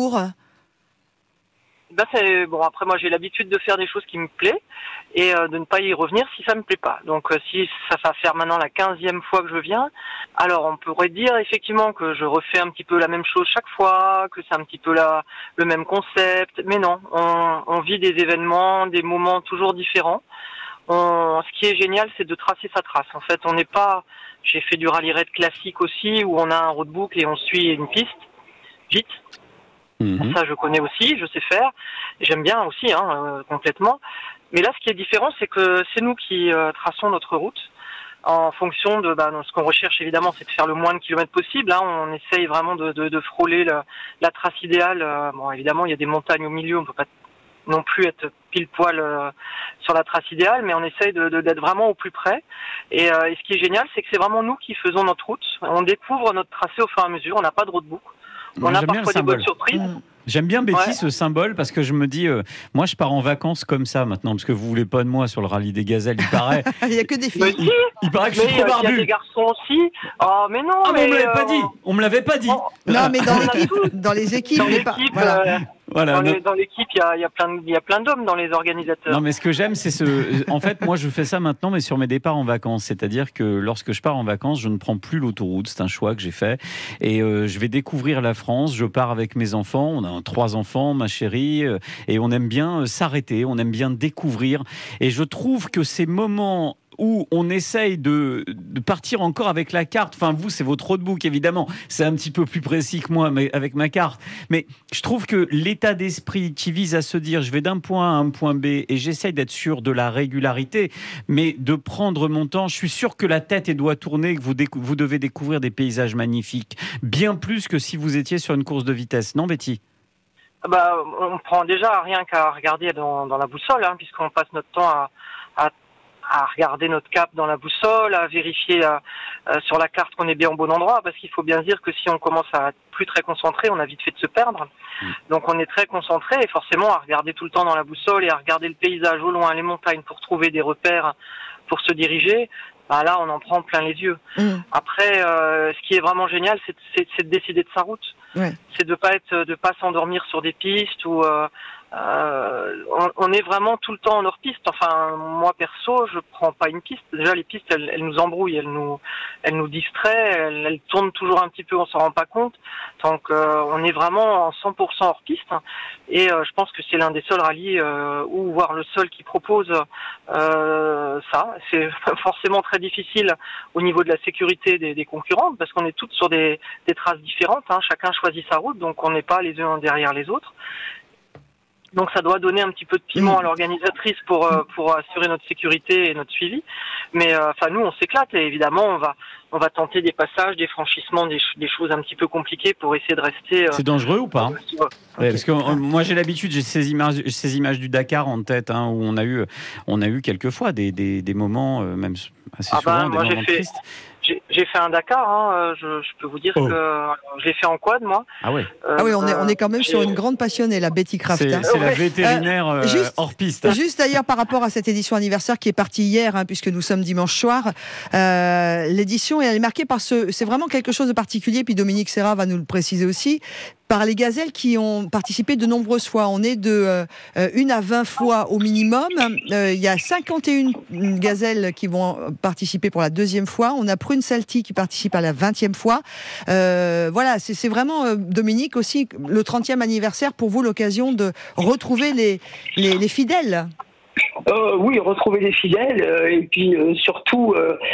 Après moi j'ai l'habitude de faire des choses qui me plaisent et de ne pas y revenir si ça me plaît pas. Donc si ça va faire maintenant la 15e fois que je viens, alors on pourrait dire effectivement que je refais un petit peu la même chose chaque fois, que c'est un petit peu le même concept, mais non, on vit des événements, des moments toujours différents. Ce qui est génial, c'est de tracer sa trace. En fait, j'ai fait du rallye raid classique aussi où on a un roadbook et on suit une piste vite. Ça, je connais aussi, je sais faire. J'aime bien aussi, complètement. Mais là, ce qui est différent, c'est que c'est nous qui traçons notre route en fonction de ce qu'on recherche, évidemment, c'est de faire le moins de kilomètres possible. On essaye vraiment de frôler la trace idéale. Évidemment, il y a des montagnes au milieu, on peut pas non plus être pile poil sur la trace idéale, mais on essaye d'être vraiment au plus près. Et ce qui est génial, c'est que c'est vraiment nous qui faisons notre route. On découvre notre tracé au fur et à mesure. On n'a pas de roadbook. On a parfois des bonnes surprises. J'aime bien, Betty, ce symbole, parce que je me dis, moi, je pars en vacances comme ça maintenant, parce que vous voulez pas de moi sur le rallye des Gazelles, il paraît. Il n'y a que des filles. Il paraît que je suis trop barbu. Il y a des garçons aussi. Oh, mais non. Mais on me l'avait pas dit. On me l'avait pas dit. Non, mais dans les équipes. Dans l'équipe, il y a plein d'hommes dans les organisateurs. Non, mais ce que j'aime, c'est en fait, moi, je fais ça maintenant, mais sur mes départs en vacances. C'est-à-dire que lorsque je pars en vacances, je ne prends plus l'autoroute. C'est un choix que j'ai fait. Et je vais découvrir la France. Je pars avec mes enfants. On a 3 enfants, ma chérie. Et on aime bien s'arrêter. On aime bien découvrir. Et je trouve que ces moments où on essaye de partir encore avec la carte. Enfin, vous, c'est votre roadbook, évidemment. C'est un petit peu plus précis que moi, mais avec ma carte. Mais je trouve que l'état d'esprit qui vise à se dire, je vais d'un point A à un point B et j'essaye d'être sûr de la régularité, mais de prendre mon temps, je suis sûr que la tête doit tourner, que vous devez découvrir des paysages magnifiques. Bien plus que si vous étiez sur une course de vitesse. Non, Betty ? On prend déjà rien qu'à regarder dans la boussole, puisqu'on passe notre temps à regarder notre cap dans la boussole, à vérifier sur la carte qu'on est bien au bon endroit, parce qu'il faut bien dire que si on commence à être plus très concentré, on a vite fait de se perdre. Donc on est très concentré et forcément à regarder tout le temps dans la boussole et à regarder le paysage au loin, les montagnes pour trouver des repères pour se diriger. Là, on en prend plein les yeux. Après, ce qui est vraiment génial, c'est de décider de sa route. C'est de pas s'endormir sur des pistes ou on est vraiment tout le temps en hors-piste. Enfin, moi perso, je prends pas une piste. Déjà, les pistes, elles nous embrouillent, elles nous distraient, elles tournent toujours un petit peu, on s'en rend pas compte. Donc, on est vraiment en 100% hors-piste. Et je pense que c'est l'un des seuls rallyes, ou voire le seul qui propose ça. C'est forcément très difficile au niveau de la sécurité des concurrentes, parce qu'on est toutes sur des traces différentes. Chacun choisit sa route, donc on n'est pas les uns derrière les autres. Donc ça doit donner un petit peu de piment à l'organisatrice pour assurer notre sécurité et notre suivi. Mais nous on s'éclate et évidemment on va tenter des passages, des franchissements, des choses un petit peu compliquées pour essayer de rester. C'est dangereux ou pas? Parce que moi j'ai l'habitude, j'ai ces images du Dakar en tête, où on a eu quelquefois des moments même assez souvent des moments tristes. J'ai fait un Dakar, je peux vous dire que je l'ai fait en quad, moi. Ah ouais. Oui, on est quand même sur une grande passionnée, la Betty Craft. C'est la vétérinaire hors piste. Juste d'ailleurs par rapport à cette édition anniversaire qui est partie hier, puisque nous sommes dimanche soir, l'édition elle est marquée par c'est vraiment quelque chose de particulier, puis Dominique Serra va nous le préciser aussi, par les gazelles qui ont participé de nombreuses fois. On est de 1 à 20 fois au minimum. Il y a 51 gazelles qui vont participer pour la 2e fois. On a Prune Salty qui participe à la 20e fois. Voilà, c'est vraiment, Dominique, aussi le 30e anniversaire pour vous, l'occasion de retrouver les fidèles. Oui, retrouver les fidèles et puis surtout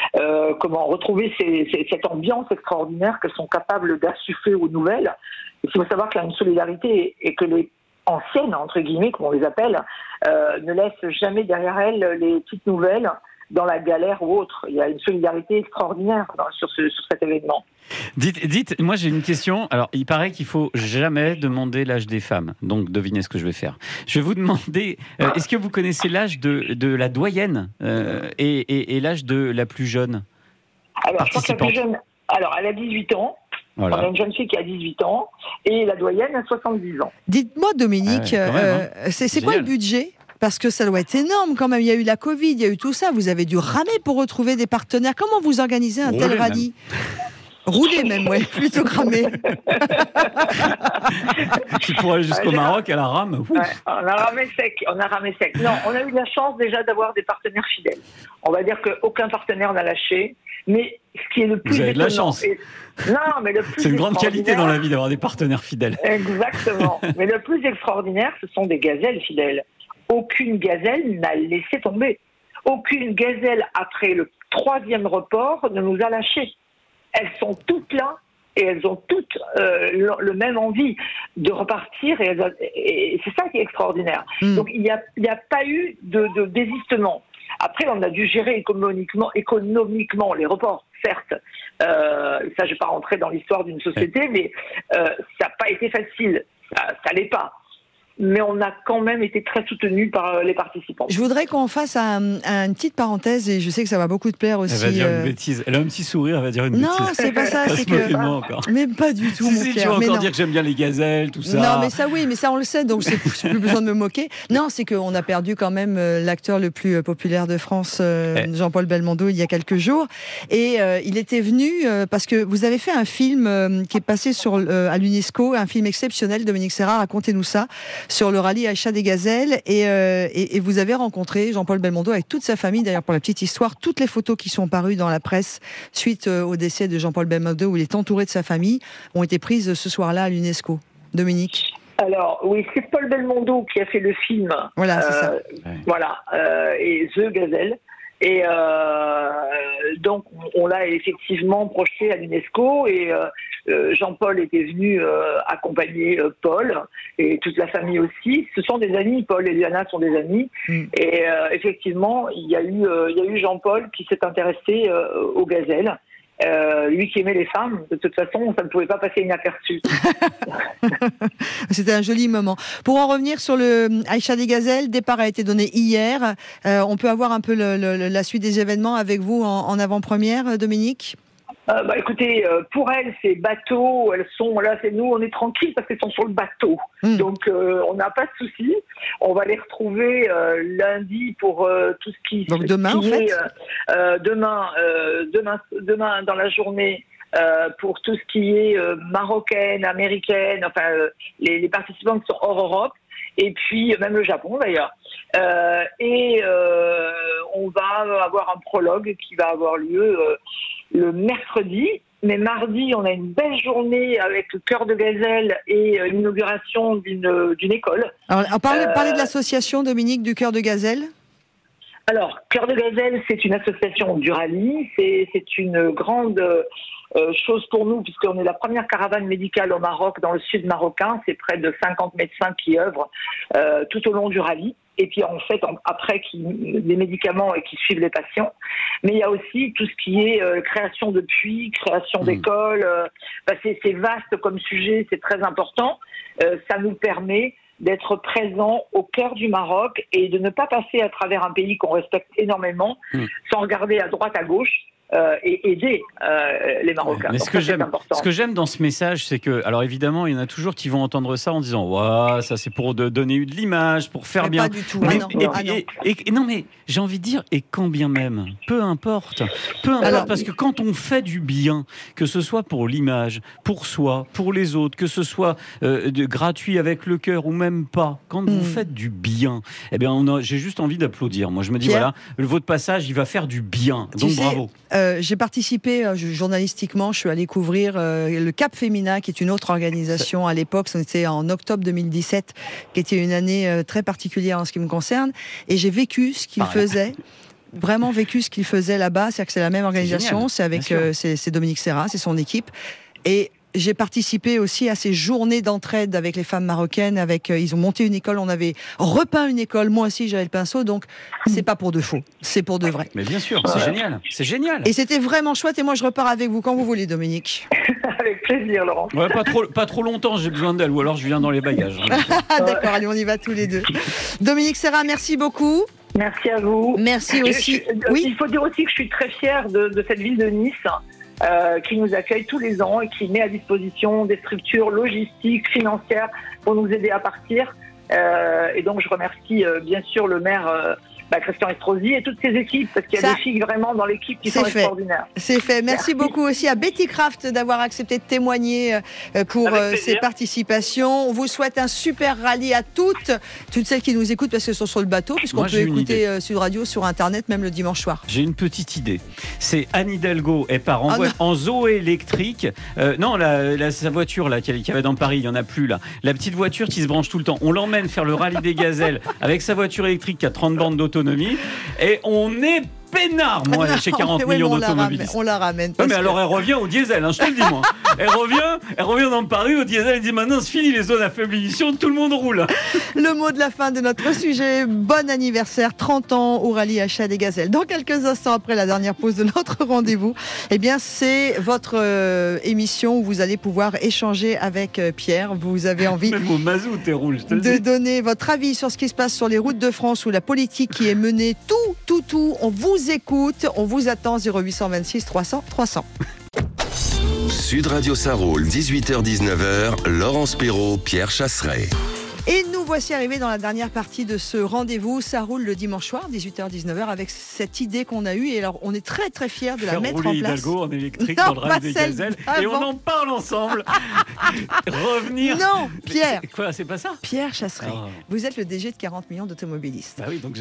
retrouver cette ambiance extraordinaire qu'elles sont capables d'insuffler aux nouvelles. Il faut savoir qu'il y a une solidarité et que les anciennes, entre guillemets, comme on les appelle, ne laissent jamais derrière elles les petites nouvelles dans la galère ou autre. Il y a une solidarité extraordinaire sur cet événement. Dites, moi j'ai une question. Alors, il paraît qu'il faut jamais demander l'âge des femmes. Donc, devinez ce que je vais faire. Je vais vous demander, est-ce que vous connaissez l'âge de la doyenne et l'âge de la plus jeune Alors, je crois que la plus jeune, elle a 18 ans. Voilà. On a une jeune fille qui a 18 ans et la doyenne a 70 ans. Dites-moi, Dominique, c'est quoi le budget ? Parce que ça doit être énorme quand même. Il y a eu la Covid, il y a eu tout ça. Vous avez dû ramer pour retrouver des partenaires. Comment vous organisez un tel rallye ? Rouler même, ouais, plutôt que ramer. Pour aller jusqu'au Maroc à la rame. Ouais, on a ramé sec. Non, on a eu la chance déjà d'avoir des partenaires fidèles. On va dire qu'aucun partenaire n'a lâché. Mais ce qui est le plus Vous avez de la chance. C'est une grande qualité dans la vie d'avoir des partenaires fidèles. Exactement. Mais le plus extraordinaire, ce sont des gazelles fidèles. Aucune gazelle n'a laissé tomber. Aucune gazelle, après le 3e report, ne nous a lâchés. Elles sont toutes là et elles ont toutes le même envie de repartir et c'est ça qui est extraordinaire. Donc il n'y a pas eu de désistement. Après, on a dû gérer économiquement les reports, certes. Ça, je ne vais pas rentrer dans l'histoire d'une société, mais ça n'a pas été facile. Ça l'est pas. Mais on a quand même été très soutenus par les participants. Je voudrais qu'on fasse une petite parenthèse, et je sais que ça va beaucoup te plaire aussi. Elle va dire une bêtise. Elle a un petit sourire, elle va dire une bêtise. Non, c'est pas ça. C'est que... Mais pas du tout, mon Pierre. Tu vas encore dire que j'aime bien les gazelles, tout ça. Non, mais ça, oui, mais ça, on le sait, donc c'est plus besoin de me moquer. Non, c'est qu'on a perdu quand même l'acteur le plus populaire de France, Jean-Paul Belmondo, il y a quelques jours. Et il était venu parce que vous avez fait un film qui est passé à l'UNESCO, un film exceptionnel. Dominique Serra, racontez-nous ça. Sur le rallye Aïcha des Gazelles et vous avez rencontré Jean-Paul Belmondo avec toute sa famille. D'ailleurs, pour la petite histoire, toutes les photos qui sont parues dans la presse suite au décès de Jean-Paul Belmondo, où il est entouré de sa famille, ont été prises ce soir-là à l'UNESCO. Dominique ? Alors, oui, c'est Paul Belmondo qui a fait le film. Voilà, c'est ça. Voilà, et The Gazelle. Et donc, on l'a effectivement projeté à l'UNESCO et Jean-Paul était venu accompagner Paul et toute la famille aussi. Ce sont des amis, Paul et Liana sont des amis. Et effectivement, il y a eu Jean-Paul qui s'est intéressé aux gazelles. Lui qui aimait les femmes, de toute façon, ça ne pouvait pas passer inaperçu. C'était un joli moment. Pour en revenir sur le Aïcha des Gazelles, le départ a été donné hier. On peut avoir un peu la suite des événements avec vous en avant-première, Dominique ? Écoutez, pour elles, c'est bateau, elles sont là, c'est nous, on est tranquilles parce qu'elles sont sur le bateau. Donc, on n'a pas de souci. On va les retrouver lundi pour tout ce qui. Donc demain, en fait. Demain dans la journée. Pour tout ce qui est marocaine, américaine, enfin les participants qui sont hors Europe. et puis même le Japon d'ailleurs. On va avoir un prologue qui va avoir lieu le mercredi. Mais mardi, on a une belle journée avec le Cœur de Gazelle et l'inauguration d'une école. Alors, parlez de l'association, Dominique, du Cœur de Gazelle. Alors, Cœur de Gazelle, c'est une association du rallye. C'est une grande chose pour nous, puisqu'on est la première caravane médicale au Maroc, dans le sud marocain. C'est près de 50 médecins qui œuvrent tout au long du rallye. Et puis en fait, après, des médicaments et qui suivent les patients. Mais il y a aussi tout ce qui est création de puits, création d'écoles. C'est vaste comme sujet, c'est très important. Ça nous permet d'être présents au cœur du Maroc et de ne pas passer à travers un pays qu'on respecte énormément sans regarder à droite, à gauche. Et aider les Marocains. Mais ce que j'aime dans ce message, c'est que, alors évidemment, il y en a toujours qui vont entendre ça en disant, ouais, ça c'est pour donner de l'image, pour faire bien. Pas du tout. Non, mais j'ai envie de dire, et quand bien même, peu importe, parce que quand on fait du bien, que ce soit pour l'image, pour soi, pour les autres, que ce soit gratuit avec le cœur ou même pas, quand vous faites du bien, eh bien, j'ai juste envie d'applaudir. Moi, je me dis, Pierre, voilà, votre passage, il va faire du bien. Donc, bravo. J'ai participé journalistiquement, je suis allée couvrir le Cap Féminin, qui est une autre organisation à l'époque, c'était en octobre 2017, qui était une année très particulière en ce qui me concerne, et j'ai vécu ce qu'il faisait. Vraiment vécu ce qu'il faisait là-bas, c'est-à-dire que c'est la même organisation, c'est avec c'est Dominique Serra, c'est son équipe, et j'ai participé aussi à ces journées d'entraide avec les femmes marocaines. Ils ont monté une école, on avait repeint une école. Moi aussi, j'avais le pinceau, donc c'est pas pour de faux, c'est pour de vrai. Mais bien sûr, c'est génial. Et c'était vraiment chouette. Et moi, je repars avec vous quand vous voulez, Dominique. Avec plaisir, Laurent. Ouais, pas trop longtemps, j'ai besoin d'elle, ou alors je viens dans les bagages. D'accord, allez, on y va tous les deux. Dominique Serra, merci beaucoup. Merci à vous. Merci aussi. Oui. Il faut dire aussi que je suis très fière de cette ville de Nice. Qui nous accueille tous les ans et qui met à disposition des structures logistiques, financières pour nous aider à partir. Et donc je remercie bien sûr le maire Christian Estrosi et toutes ses équipes, parce qu'il y a des filles vraiment dans l'équipe qui sont extraordinaires. C'est fait. Merci beaucoup aussi à Betty Craft d'avoir accepté de témoigner pour ses participations. On vous souhaite un super rallye à toutes celles qui nous écoutent, parce qu'elles sont sur le bateau, puisqu'on peut écouter Sud Radio sur Internet, même le dimanche soir. J'ai une petite idée. C'est Anne Hidalgo, elle part en Zoé électrique. Non, sa voiture là, qu'il y avait dans Paris, il n'y en a plus là. La petite voiture qui se branche tout le temps. On l'emmène faire le rallye des gazelles avec sa voiture électrique qui a 30 bandes d'autonomie. Et on est peinard, moi, chez 40 millions d'automobilistes. On la ramène. Mais alors, elle revient au diesel, je te le dis, moi. Elle revient dans Paris au diesel, elle dit maintenant, c'est fini les zones à faible émission, tout le monde roule. Le mot de la fin de notre sujet. Bon anniversaire, 30 ans au rallye Achat des Gazelles. Dans quelques instants, après la dernière pause de notre rendez-vous, c'est votre émission où vous allez pouvoir échanger avec Pierre. Vous avez envie même au mazout, t'es rouge, je te le dis. De donner votre avis sur ce qui se passe sur les routes de France, où la politique qui est menée, tout. On vous écoute, on vous attend 0826 300 300. Sud Radio Saroul, 18h-19h, Laurence Perrault, Pierre Chasseret. Et nous voici arrivés dans la dernière partie de ce rendez-vous. Ça roule le dimanche soir, 18h-19h, avec cette idée qu'on a eue. Et alors, on est très très fiers de la mettre en place. Hidalgo en électrique dans le rallye des gazelles. Et on en parle ensemble. Revenir. Non, Pierre. Quoi, c'est pas ça? Pierre Chasseret. Vous êtes le DG de 40 millions d'automobilistes. Ah oui, donc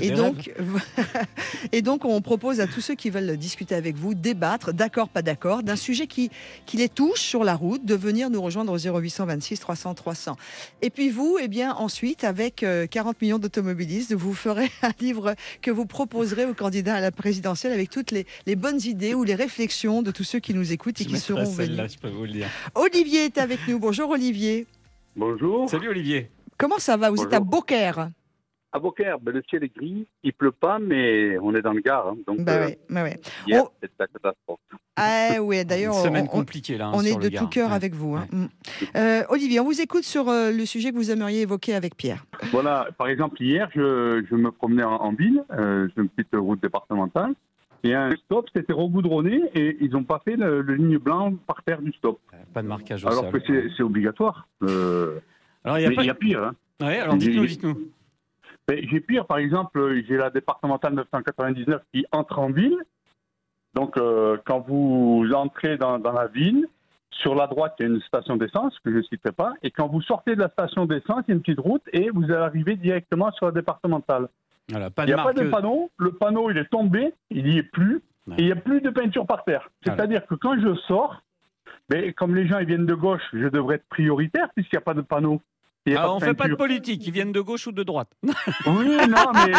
et donc, on propose à tous ceux qui veulent discuter avec vous, débattre, d'accord, pas d'accord, d'un sujet qui les touche sur la route, de venir nous rejoindre au 0826 300 300. Et puis vous, ensuite, avec 40 millions d'automobilistes, vous ferez un livre que vous proposerez aux candidats à la présidentielle avec toutes les bonnes idées ou les réflexions de tous ceux qui nous écoutent et qui seront venus. Là, je peux vous le dire. Olivier est avec nous. Bonjour Olivier. Bonjour. Salut Olivier. Comment ça va? Vous êtes à Beaucaire. À Beaucaire, le ciel est gris, il pleut pas, mais on est dans le Gard. Donc, hier, c'est la catastrophe. Ah oui, d'ailleurs, une semaine compliquée là. On est de tout cœur avec vous. Olivier, on vous écoute sur le sujet que vous aimeriez évoquer avec Pierre. Voilà, par exemple, hier, je me promenais en ville, sur une petite route départementale, et un stop s'était regoudronné et ils n'ont pas fait le ligne blanc par terre du stop. Pas de marquage au sol. Alors que c'est obligatoire. Alors il y a pire. Hein. Ouais, alors dites-nous. J'ai pire, par exemple, j'ai la départementale 999 qui entre en ville. Donc, quand vous entrez dans la ville, Sur la droite, il y a une station d'essence que je ne citerai pas. Et quand vous sortez de la station d'essence, il y a une petite route et vous allez arriver directement sur la départementale. Voilà, il n'y a pas de panneau. Le panneau, il est tombé. Il n'y est plus. Ouais. Et il n'y a plus de peinture par terre. C'est-à-dire que quand je sors, comme les gens ils viennent de gauche, je devrais être prioritaire puisqu'il n'y a pas de panneau. On ne fait pas de politique, ils viennent de gauche ou de droite. Oui, non, mais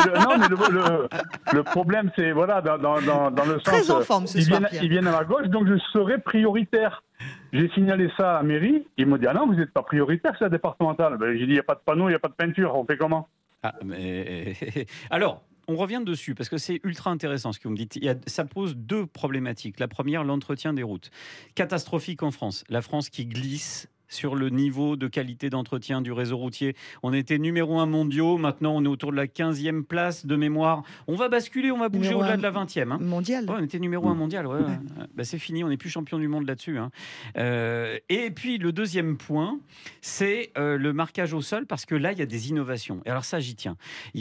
le problème, c'est, voilà, dans le sens... Très en forme ce soir, ils viennent à la gauche, donc je serai prioritaire. J'ai signalé ça à la mairie, ils m'ont dit, ah non, vous n'êtes pas prioritaire, c'est la départementale. J'ai dit, il n'y a pas de panneau, il n'y a pas de peinture, on fait comment? Alors, on revient dessus, parce que c'est ultra intéressant ce que vous me dites. Ça pose deux problématiques. La première, l'entretien des routes. Catastrophique en France. La France qui glisse sur le niveau de qualité d'entretien du réseau routier. On était numéro 1 mondial, maintenant on est autour de la 15e place de mémoire. On va basculer, on va bouger au-delà de la 20e. Hein. Mondial. Ouais, on était numéro 1 mondial, ouais. C'est fini, on n'est plus champion du monde là-dessus. Hein. Et puis le deuxième point, c'est le marquage au sol, parce que là, il y a des innovations. Et alors ça, j'y tiens.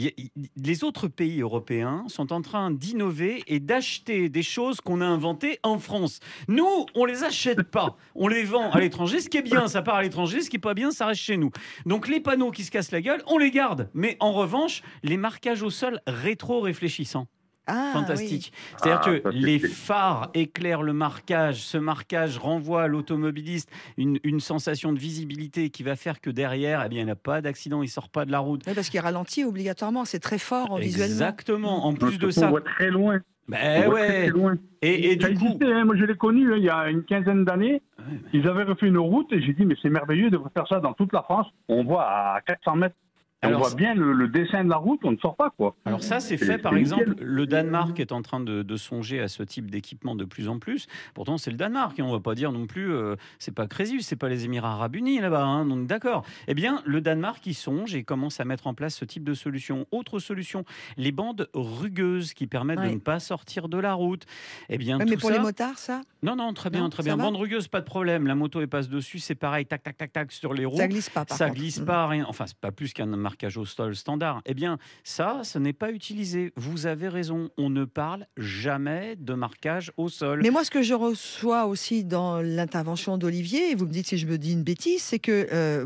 Les autres pays européens sont en train d'innover et d'acheter des choses qu'on a inventées en France. Nous, on les achète pas. On les vend à l'étranger, ce qui est bien, ça part à l'étranger, ce qui est pas bien, ça reste chez nous. Donc les panneaux qui se cassent la gueule, on les garde. Mais en revanche, les marquages au sol rétro-réfléchissants. Fantastique. Oui. C'est-à-dire que les phares éclairent le marquage. Ce marquage renvoie à l'automobiliste une sensation de visibilité qui va faire que derrière, il n'y a pas d'accident, il ne sort pas de la route. Oui, parce qu'il ralentit obligatoirement, c'est très fort visuellement. Exactement. En plus de ça... On voit très loin. Très loin. Et du coup... moi, je l'ai connu il y a une quinzaine d'années. Ils avaient refait une route et j'ai dit, mais c'est merveilleux de faire ça dans toute la France. On voit à 400 mètres. On voit bien le dessin de la route, on ne sort pas, quoi. Alors ça, c'est fait, par exemple, le Danemark est en train de songer à ce type d'équipement de plus en plus. Pourtant, c'est le Danemark, et on ne va pas dire non plus, c'est pas Crésus, c'est pas les Émirats Arabes Unis là-bas, hein, donc d'accord. Eh bien, le Danemark, il songe et commence à mettre en place ce type de solution. Autre solution, les bandes rugueuses qui permettent de ne pas sortir de la route. Eh bien, mais pour les motards, ça ? Non, très bien. Bande rugueuse, pas de problème. La moto, elle passe dessus, c'est pareil, tac, tac, tac, tac, sur les roues. Ça glisse pas, ça glisse pas, rien. Enfin, c'est pas plus qu'un marquage au sol standard. Eh bien, ça n'est pas utilisé. Vous avez raison. On ne parle jamais de marquage au sol. Mais moi, ce que je reçois aussi dans l'intervention d'Olivier, et vous me dites si je me dis une bêtise, c'est que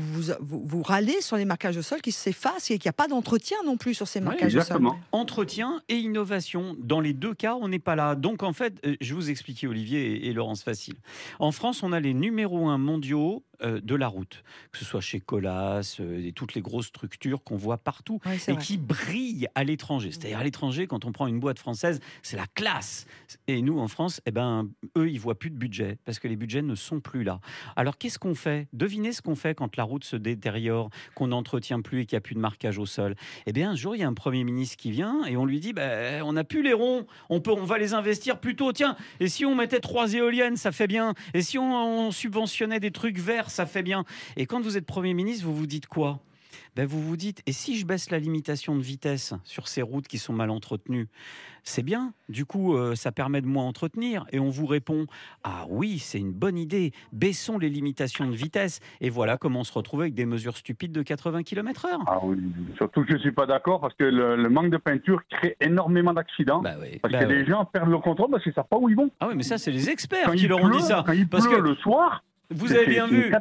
vous râlez sur les marquages au sol qui s'effacent et qu'il n'y a pas d'entretien non plus sur ces marquages au sol. Entretien et innovation. Dans les deux cas, on n'est pas là. Donc, en fait, je vais vous expliquer, Olivier et Laurence Facile. En France, on a les numéros 1 mondiaux de la route, que ce soit chez Colas et toutes les grosses structures qu'on voit partout et qui brillent à l'étranger. C'est-à-dire à l'étranger, quand on prend une boîte française, c'est la classe. Et nous, en France, eux, ils voient plus de budget parce que les budgets ne sont plus là. Alors, qu'est-ce qu'on fait ? Devinez ce qu'on fait quand la route se détériore, qu'on n'entretient plus et qu'il n'y a plus de marquage au sol. Eh bien, un jour, il y a un Premier ministre qui vient et on lui dit on n'a plus les ronds, on va les investir plus tôt. Tiens, et si on mettait 3 éoliennes, ça fait bien. Et si on subventionnait des trucs verts, ça fait bien. Et quand vous êtes Premier ministre, vous vous dites quoi ? Vous vous dites, et si je baisse la limitation de vitesse sur ces routes qui sont mal entretenues ? C'est bien, du coup, ça permet de moins entretenir. Et on vous répond, ah oui, c'est une bonne idée, baissons les limitations de vitesse. Et voilà comment on se retrouve avec des mesures stupides de 80 km/h. Ah oui, surtout que je ne suis pas d'accord, parce que le manque de peinture crée énormément d'accidents. Parce que les gens perdent le contrôle parce qu'ils ne savent pas où ils vont. Ah oui, mais ça, c'est les experts qui leur ont dit ça. Quand il pleut le soir... Vous avez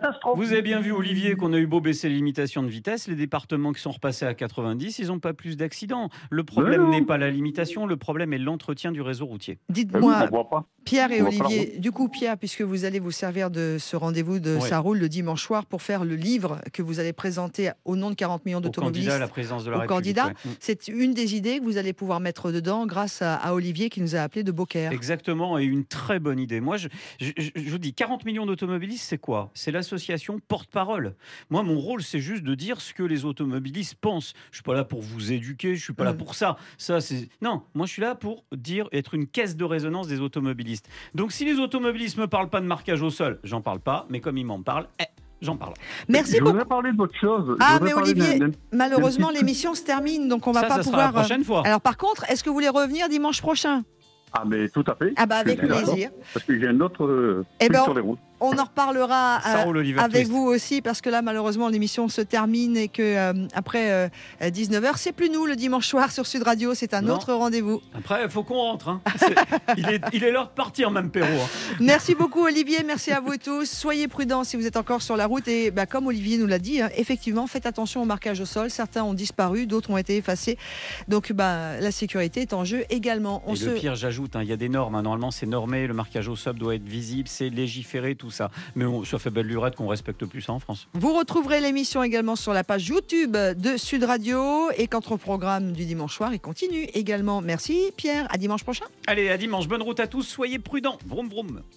bien vu, Olivier, qu'on a eu beau baisser les limitations de vitesse, les départements qui sont repassés à 90, ils n'ont pas plus d'accidents. Le problème n'est pas la limitation, le problème est l'entretien du réseau routier. Dites-moi, Pierre et Olivier, du coup, Pierre, puisque vous allez vous servir de ce rendez-vous de Ça roule le dimanche soir pour faire le livre que vous allez présenter au nom de 40 millions d'automobilistes au candidat à la présidence de la République. C'est une des idées que vous allez pouvoir mettre dedans grâce à Olivier qui nous a appelé de Beaucaire. Exactement, et une très bonne idée. Moi, je vous dis, 40 millions d'automobilistes, c'est quoi ? C'est l'association porte-parole. Moi, mon rôle, c'est juste de dire ce que les automobilistes pensent. Je suis pas là pour vous éduquer, je suis pas là pour ça. Non, moi, je suis là pour être une caisse de résonance des automobilistes. Donc, si les automobilistes me parlent pas de marquage au sol, j'en parle pas. Mais comme ils m'en parlent, j'en parle. Merci beaucoup. Je voudrais parler d'autre chose. Mais Olivier, malheureusement, l'émission se termine, donc on va pas pouvoir. Sera la prochaine fois. Alors, par contre, est-ce que vous voulez revenir dimanche prochain ? Ah, mais tout à fait. Avec plaisir. Parce que j'ai un autre truc sur les routes. On en reparlera Ça roule, Oliver avec Twist. vous aussi, parce que là, malheureusement, l'émission se termine et que après 19h, c'est plus nous le dimanche soir sur Sud Radio, c'est un Non. autre rendez-vous. Après, il faut qu'on rentre. Hein. Il est l'heure de partir, même, Perrault. Hein. Merci beaucoup, Olivier. Merci à vous tous. Soyez prudents si vous êtes encore sur la route. Et comme Olivier nous l'a dit, effectivement, faites attention au marquage au sol. Certains ont disparu, d'autres ont été effacés. Donc, la sécurité est en jeu également. Et le pire, j'ajoute, il y a des normes. Normalement, c'est normé. Le marquage au sol doit être visible. C'est légiféré, tout ça. Mais ça fait belle lurette qu'on respecte plus ça en France. Vous retrouverez l'émission également sur la page YouTube de Sud Radio. Et quant au programme du dimanche soir, il continue également. Merci, Pierre. À dimanche prochain. Allez, à dimanche. Bonne route à tous. Soyez prudents. Vroom, vroom.